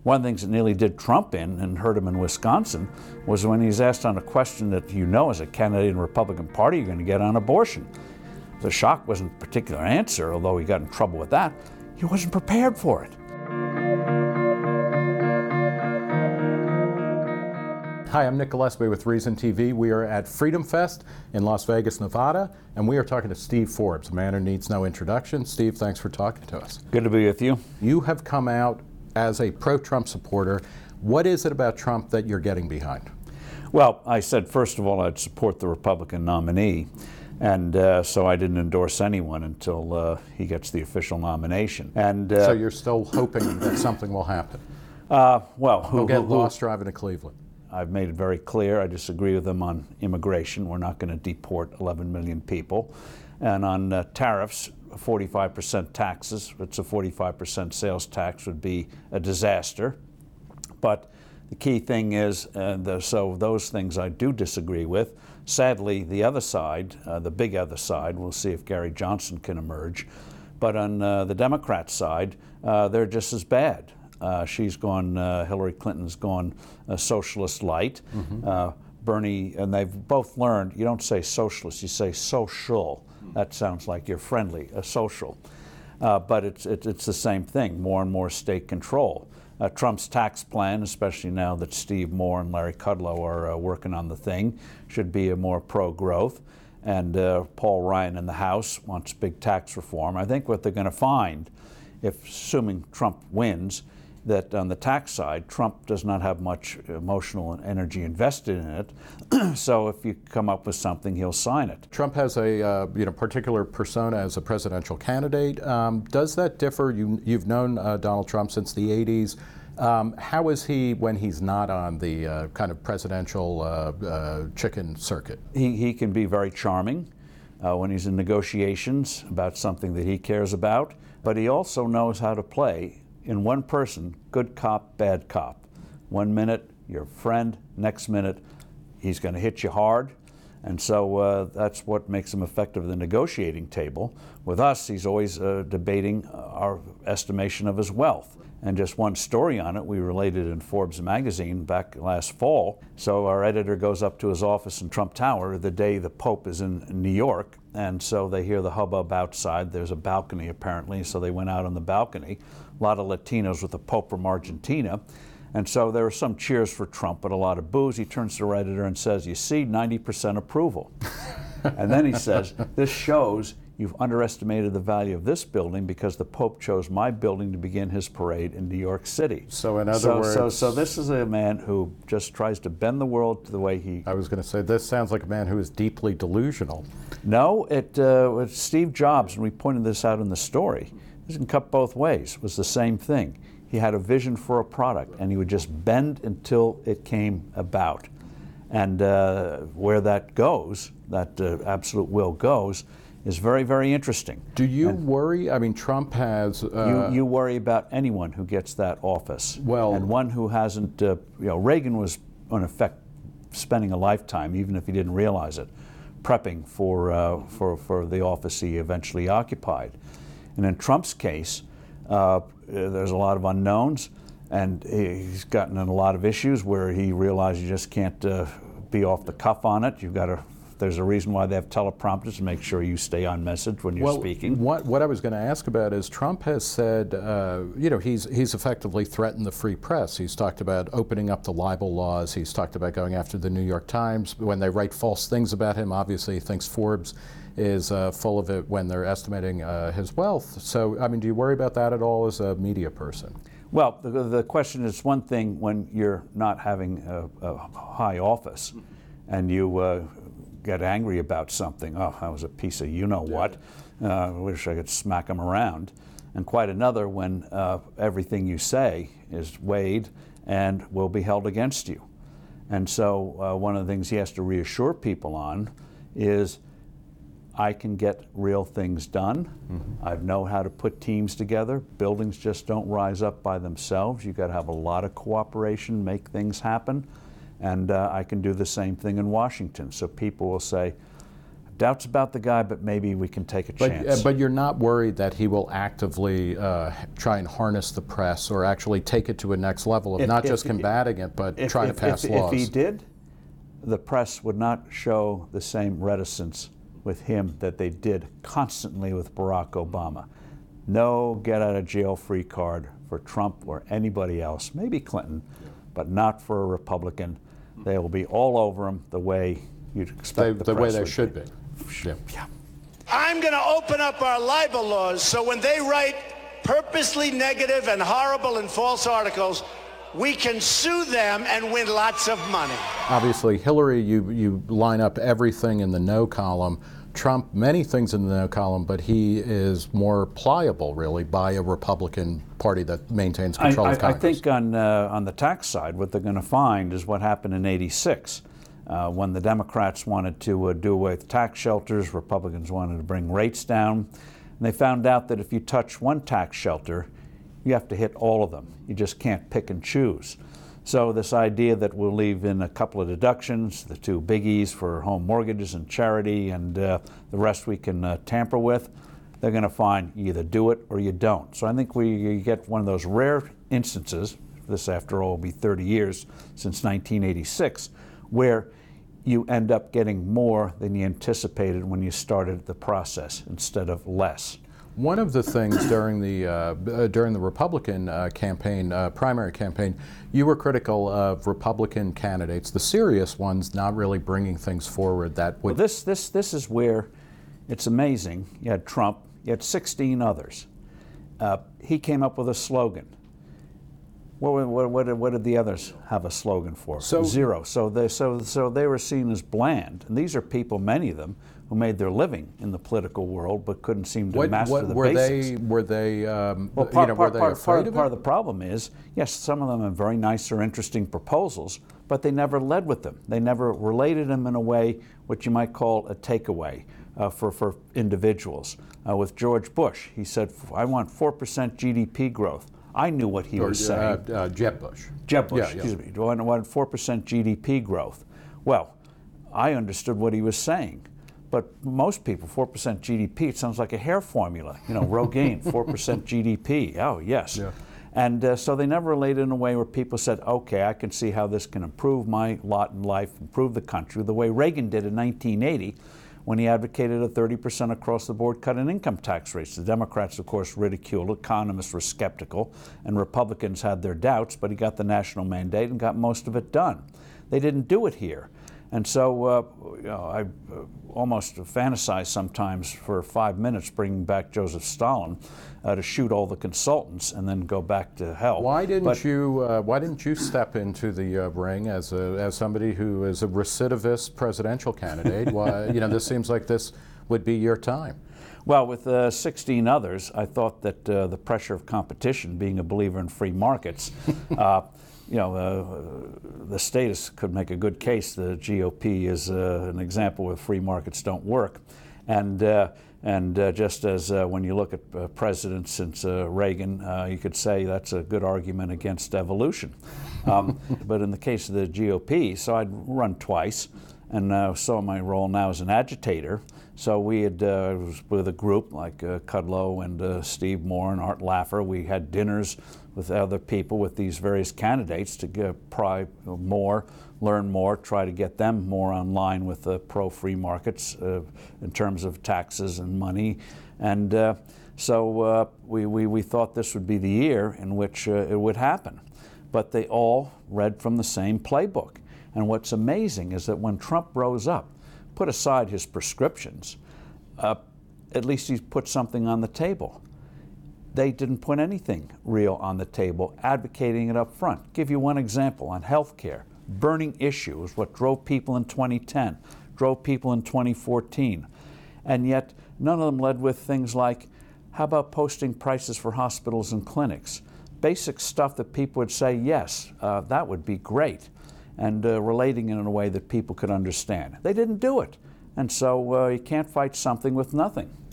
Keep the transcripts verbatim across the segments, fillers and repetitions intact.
One of the things that nearly did Trump in and hurt him in Wisconsin was when he was asked on a question that you know as a candidate in the Republican Party you're going to get on abortion. The shock wasn't a particular answer, although he got in trouble with that. He wasn't prepared for it. Hi, I'm Nick Gillespie with Reason T V. We are at Freedom Fest in Las Vegas, Nevada, and we are talking to Steve Forbes, a man who needs no introduction. Steve, thanks for talking to us. Good to be with you. You have come out as a pro-Trump supporter. What is it about Trump that you're getting behind? Well, I said, first of all, I'd support the Republican nominee, and uh, so I didn't endorse anyone until uh, he gets the official nomination. And uh, So you're still hoping that something will happen? Uh, well, who, He'll get who, who, lost driving to Cleveland. I've made it very clear I disagree with them on immigration. We're not going to deport eleven million people. And on uh, tariffs, forty-five percent taxes, it's a forty-five percent sales tax, would be a disaster. But the key thing is, uh, the, so those things I do disagree with. Sadly, the other side, uh, the big other side, we'll see if Gary Johnson can emerge. But on uh, the Democrat side, uh, they're just as bad. Uh, she's gone, uh, Hillary Clinton's gone uh, socialist light. Mm-hmm. uh, Bernie, and they've both learned, you don't say socialist, you say social. Mm-hmm. That sounds like you're friendly, a social. Uh, but it's, it, it's the same thing, more and more state control. Uh, Trump's tax plan, especially now that Steve Moore and Larry Kudlow are uh, working on the thing, should be a more pro-growth. And uh, Paul Ryan in the House wants big tax reform. I think what they're going to find, if assuming Trump wins, that on the tax side, Trump does not have much emotional and energy invested in it. So if you come up with something, he'll sign it. Trump has a uh, you know particular persona as a presidential candidate. Um, does that differ? You, you've known uh, Donald Trump since the eighties. Um, how is he when he's not on the uh, kind of presidential uh, uh, chicken circuit? He, he can be very charming uh, when he's in negotiations about something that he cares about, but he also knows how to play in one person, good cop, bad cop. One minute, your friend, next minute, he's going to hit you hard. And so uh, that's what makes him effective at the negotiating table. With us, he's always uh, debating our estimation of his wealth. And just one story on it, we related in Forbes magazine back last fall. So our editor goes up to his office in Trump Tower the day the Pope is in New York. And so they hear the hubbub outside. There's a balcony apparently, so they went out on the balcony. A lot of Latinos with the Pope from Argentina. And so there were some cheers for Trump, but a lot of boos. He turns to the editor and says, you see, ninety percent approval. And then he says, this shows you've underestimated the value of this building because the Pope chose my building to begin his parade in New York City. So in other so, words... So, so this is a man who just tries to bend the world to the way he... I was going to say, this sounds like a man who is deeply delusional. No, it uh, was Steve Jobs, and we pointed this out in the story. This can cut both ways. It was the same thing. He had a vision for a product, and he would just bend until it came about. And uh, where that goes, that uh, absolute will goes, is very, very interesting. Do you and worry? I mean, Trump has... Uh, you, you worry about anyone who gets that office. Well, and one who hasn't, uh, you know, Reagan was, in effect, spending a lifetime, even if he didn't realize it, prepping for, uh, for, for the office he eventually occupied. And in Trump's case, uh, there's a lot of unknowns, and he's gotten in a lot of issues where he realized you just can't uh, be off the cuff on it. You've got to, there's a reason why they have teleprompters to make sure you stay on message when you're well, speaking. What, what I was going to ask about is Trump has said, uh, you know, he's, he's effectively threatened the free press. He's talked about opening up the libel laws. He's talked about going after the New York Times. When they write false things about him, obviously he thinks Forbes is uh, full of it when they're estimating uh, his wealth. So, I mean, do you worry about that at all as a media person? Well, the, the question is one thing when you're not having a, a high office and you uh, get angry about something. Oh, that was a piece of you-know-what. Uh, I wish I could smack him around. And quite another when uh, everything you say is weighed and will be held against you. And so uh, one of the things he has to reassure people on is I can get real things done. Mm-hmm. I know how to put teams together. Buildings just don't rise up by themselves. You've got to have a lot of cooperation, make things happen. And uh, I can do the same thing in Washington. So people will say, Doubts about the guy, but maybe we can take a But, chance. uh, but you're not worried that he will actively uh, try and harness the press or actually take it to a next level of If- not if- just combating it, but if, try if, to pass if, laws? If he did, the press would not show the same reticence with him that they did constantly with Barack Obama. No get-out-of-jail-free card for Trump or anybody else, maybe Clinton, but not for a Republican. They will be all over him the way you'd expect They- the, the way press they would should be. Yeah. Yeah. I'm going to open up our libel laws so when they write purposely negative and horrible and false articles, we can sue them and win lots of money. Obviously, Hillary, you, you line up everything in the no column. Trump, many things in the no column, but he is more pliable, really, by a Republican Party that maintains control I, of I, I Congress. think on, uh, on the tax side, what they're going to find is what happened in eighty-six. Uh, when the Democrats wanted to uh, do away with tax shelters, Republicans wanted to bring rates down. And they found out that if you touch one tax shelter, you have to hit all of them. You just can't pick and choose. So this idea that we'll leave in a couple of deductions, the two biggies for home mortgages and charity, and uh, the rest we can uh, tamper with, they're going to find you either do it or you don't. So I think we get one of those rare instances, this after all will be thirty years since nineteen eighty-six, where you end up getting more than you anticipated when you started the process instead of less. One of the things during the uh, uh, during the Republican uh, campaign, uh, primary campaign, you were critical of Republican candidates, the serious ones, not really bringing things forward that would. Well, this this this is where it's amazing. You had Trump, you had sixteen others. Uh, he came up with a slogan. What, what, what, did, what did the others have a slogan for? So- Zero. So they, so, so they were seen as bland. And these are people, many of them, who made their living in the political world but couldn't seem to What, master what the were basics. they? Were they? Um, Well, you part, know, part, were they part, afraid part, of part it? of the problem is, yes, some of them have very nice or interesting proposals, but they never led with them. They never related them in a way what you might call a takeaway uh, for, for individuals. Uh, with George Bush, he said, I want four percent G D P growth. I knew what he Or, was uh, saying. uh, Jeb Bush. Jeb Bush, Yeah, yeah. excuse me. I wanted four percent G D P growth. Well, I understood what he was saying. But most people, four percent G D P, it sounds like a hair formula. You know, Rogaine, four percent G D P. Oh, yes. Yeah. And uh, so they never related in a way where people said, okay, I can see how this can improve my lot in life, improve the country, the way Reagan did in nineteen eighty when he advocated a thirty percent across-the-board cut in income tax rates. The Democrats, of course, ridiculed, economists were skeptical, and Republicans had their doubts, but he got the national mandate and got most of it done. They didn't do it here. And so uh, you know, I uh, almost fantasize sometimes for five minutes bringing back Joseph Stalin uh, to shoot all the consultants and then go back to hell. Why didn't But- you? Uh, why didn't you step into the uh, ring as a, as somebody who is a recidivist presidential candidate? Why, you know, this seems like this would be your time. Well, with uh, sixteen others, I thought that uh, the pressure of competition, being a believer in free markets, uh, you know, uh, the status could make a good case. The G O P is uh, an example where free markets don't work. And, uh, and uh, just as uh, when you look at uh, presidents since uh, Reagan, uh, you could say that's a good argument against evolution. Um, but in the case of the G O P, so I'd run twice, and uh, saw my role now as an agitator. So we had, uh, was with a group like uh, Kudlow and uh, Steve Moore and Art Laffer. We had dinners with other people with these various candidates to get, pry more, learn more, try to get them more on line with the pro-free markets uh, in terms of taxes and money. And uh, so uh, we, we, we thought this would be the year in which uh, it would happen. But they all read from the same playbook. And what's amazing is that when Trump rose up, put aside his prescriptions, uh, at least he's put something on the table. They didn't put anything real on the table, advocating it up front. Give you one example on health care. Burning issue was what drove people in twenty ten, drove people in twenty fourteen. And yet none of them led with things like, how about posting prices for hospitals and clinics? Basic stuff that people would say, yes, uh, that would be great, and uh, relating it in a way that people could understand. They didn't do it. And so uh, you can't fight something with nothing.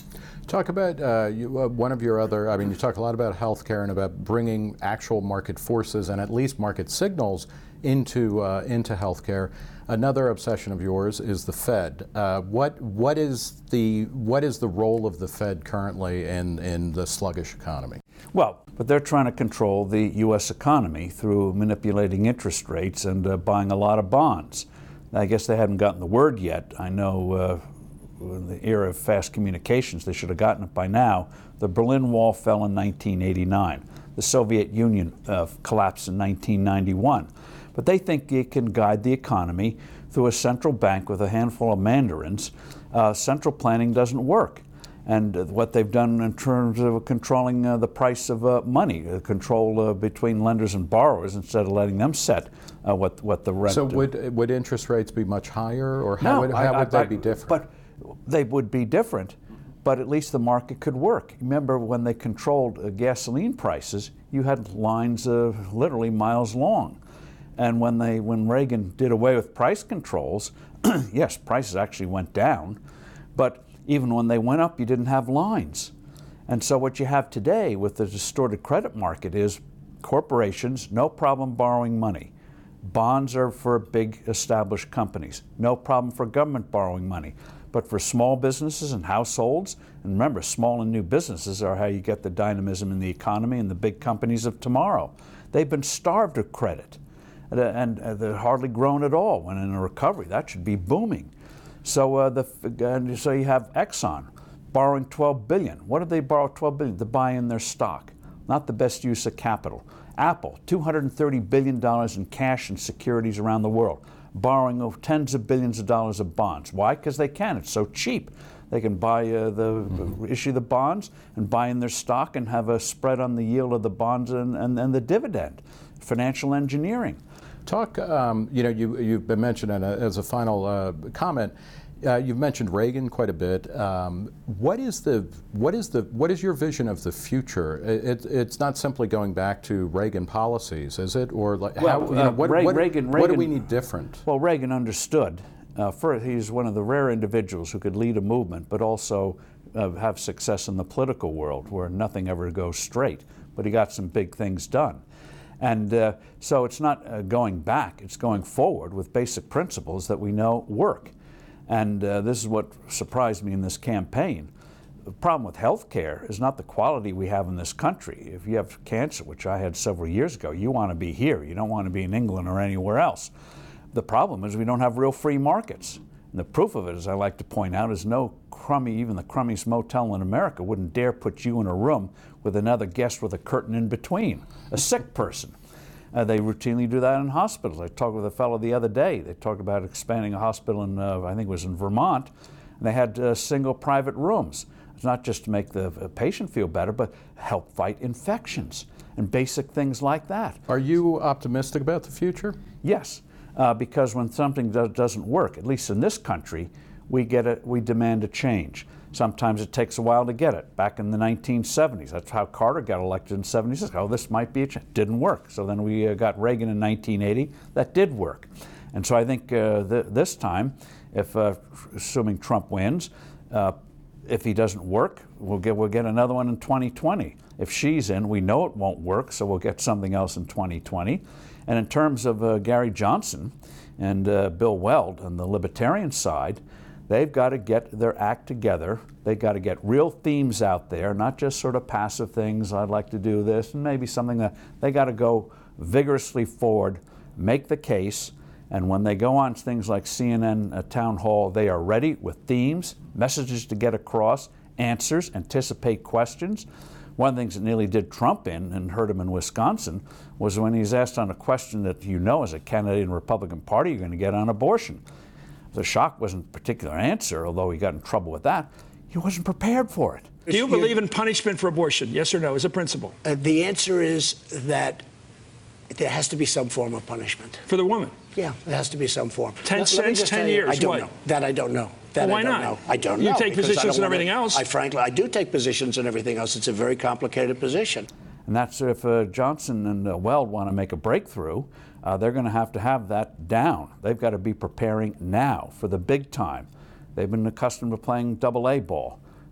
Talk about uh, you, uh, one of your other, I mean, you talk a lot about healthcare and about bringing actual market forces and at least market signals into, uh, into healthcare. Another obsession of yours is the Fed. Uh, what, what, is the, what is the role of the Fed currently in, in the sluggish economy? Well, but they're trying to control the U S economy through manipulating interest rates and uh, buying a lot of bonds. I guess they haven't gotten the word yet. I know uh, in the era of fast communications, they should have gotten it by now. The Berlin Wall fell in nineteen eighty-nine. The Soviet Union uh, collapsed in nineteen ninety-one. But they think it can guide the economy through a central bank with a handful of mandarins. Uh, central planning doesn't work. And uh, what they've done in terms of controlling uh, the price of uh, money, uh, control uh, between lenders and borrowers instead of letting them set uh, what, what the rent. So would, would interest rates be much higher, or how no, would, how I, would I, they be different? But they would be different, but at least the market could work. Remember when they controlled uh, gasoline prices, you had lines uh, literally miles long. And when they, when Reagan did away with price controls, yes, prices actually went down, but even when they went up, you didn't have lines. And so what you have today with the distorted credit market is corporations, no problem borrowing money. Bonds are for big established companies, no problem for government borrowing money. But for small businesses and households, and remember, small and new businesses are how you get the dynamism in the economy and the big companies of tomorrow. They've been starved of credit. And they're hardly grown at all. When in a recovery, that should be booming. So, uh, the, and so you have Exxon borrowing twelve billion dollars. What did they borrow twelve billion dollars? To buy in their stock. Not the best use of capital. Apple, two hundred thirty billion dollars in cash and securities around the world, borrowing over tens of billions of dollars of bonds. Why? Because they can. It's so cheap. They can buy uh, the mm-hmm. issue the bonds and buy in their stock and have a spread on the yield of the bonds and, and, and the dividend. Financial engineering. Talk, um, you know, you, you've been mentioning uh, as a final uh, comment, uh, you've mentioned Reagan quite a bit. Um, what is the, what is the, what is your vision of the future? It, it's not simply going back to Reagan policies, is it? Or like, well, how, you know, what, uh, what, Reagan, what Reagan, do we need different? Well, Reagan understood. Uh, first, he's one of the rare individuals who could lead a movement, but also uh, have success in the political world where nothing ever goes straight. But he got some big things done. And uh, so it's not uh, going back, it's going forward with basic principles that we know work. And uh, this is what surprised me in this campaign. The problem with health care is not the quality we have in this country. If you have cancer, which I had several years ago, you want to be here. You don't want to be in England or anywhere else. The problem is we don't have real free markets. And the proof of it, as I like to point out, is no crummy, even the crummiest motel in America wouldn't dare put you in a room with another guest with a curtain in between, a sick person. Uh, they routinely do that in hospitals. I talked with a fellow the other day. They talked about expanding a hospital in, uh, I think it was in Vermont, and they had uh, single private rooms. It's not just to make the patient feel better, but help fight infections and basic things like that. Are you optimistic about the future? Yes. Uh, because when something do doesn't work, at least in this country, we get it, we demand a change. Sometimes it takes a while to get it. Back in the nineteen seventies, that's how Carter got elected in seventy-six. Oh, this might be a change. Didn't work. So then we uh, got Reagan in nineteen eighty. That did work. And so I think uh, th this time, if uh, assuming Trump wins, uh, if he doesn't work, we'll get we'll get another one in twenty twenty. If she's in, we know it won't work, so we'll get something else in twenty twenty. And in terms of uh, Gary Johnson and uh, Bill Weld on the libertarian side, they've got to get their act together. They've got to get real themes out there, not just sort of passive things, I'd like to do this, and maybe something that they got to go vigorously forward, make the case, and when they go on things like C N N uh, Town Hall, they are ready with themes, messages to get across, answers, anticipate questions. One of the things that nearly did Trump in and hurt him in Wisconsin was when he's asked on a question that you know as a candidate in the Republican Party you're going to get on abortion. The shock wasn't a particular answer, although he got in trouble with that. He wasn't prepared for it. Do you believe in punishment for abortion, yes or no, as a principle? Uh, the answer is that there has to be some form of punishment. For the woman? Yeah, there has to be some form. Ten Let, cents, let ten you, years, I don't what? know. That I don't know. That Well, why I don't not? know. I don't You know. take because positions I don't and wanna- everything else. I frankly, I do take positions and everything else. It's a very complicated position. And that's if uh, Johnson and uh, Weld want to make a breakthrough, uh, they're going to have to have that down. They've got to be preparing now for the big time. They've been accustomed to playing double A ball.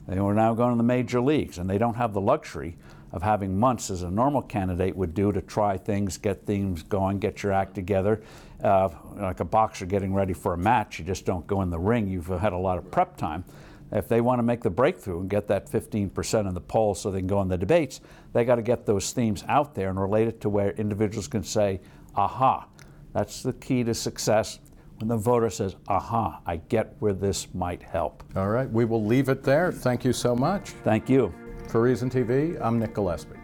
They are now going to the major leagues, and they don't have the luxury of having months as a normal candidate would do to try things, get things going, get your act together. Uh, like a boxer getting ready for a match, you just don't go in the ring. You've had a lot of prep time. If they want to make the breakthrough and get that fifteen percent in the polls so they can go in the debates, they got to get those themes out there and relate it to where individuals can say, aha. That's the key to success. When the voter says, aha, I get where this might help. All right, we will leave it there. Thank you so much. Thank you. For Reason T V, I'm Nick Gillespie.